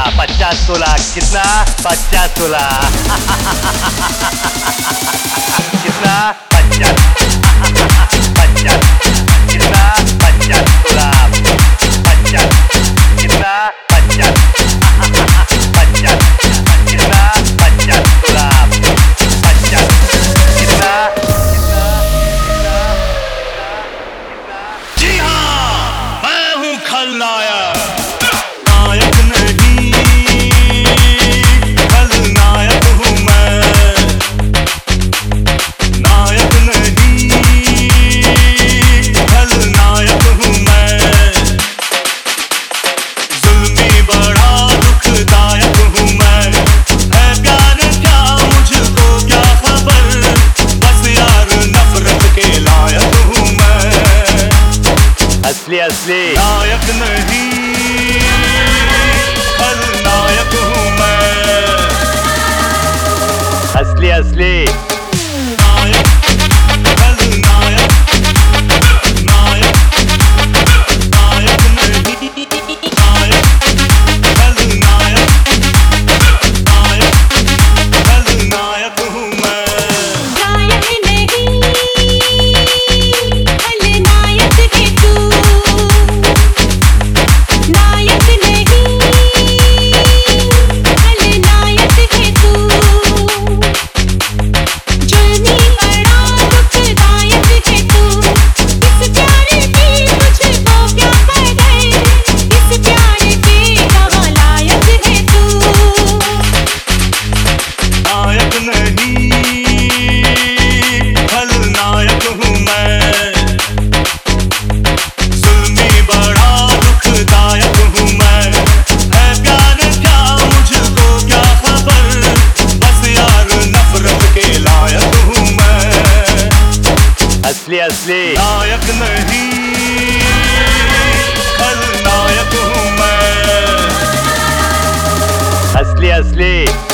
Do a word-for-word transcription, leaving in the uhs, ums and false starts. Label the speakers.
Speaker 1: पचास तोला कितना? पचास तोला कितना? पचास पचास कितना? पचास तोला पचास कितना? पचास पचास कितना? पचास तोला पचास कितना?
Speaker 2: जी हाँ, मैं हूँ खलनायक, नायक नहीं, खलनायक हूँ मैं। नायक नहीं, खलनायक हूँ मैं। जुल्मी बड़ा दुखदायक हूँ मैं। है प्यार क्या मुझको क्या खबर, बस यार नफरत के लायक हूँ मैं।
Speaker 1: असली असली
Speaker 2: नायक नहीं, खलनायक हूँ मैं।
Speaker 1: असली असली
Speaker 2: नायक, खलनायक, नायक, नायक नहीं, नायक, खलनायक, नायक, खलनायक हूँ मैं।
Speaker 3: नायक नहीं, खलनायक है तू। नायक नहीं, खलनायक है तू। जुल्मी बड़ा दुखदायक है तू। इस प्यार की तुझको क्या कदर, इस प्यार के कहाँ लायक है तू।
Speaker 2: नायक नहीं, खलनायक हूँ मैं। जुल्मी बड़ा दुखदायक हूँ मैं। है प्यार क्या मुझको क्या खबर, बस यार नफरत के लायक हूँ मैं।
Speaker 1: असली असली
Speaker 2: नायक नहीं, खलनायक हूँ मैं।
Speaker 1: असली असली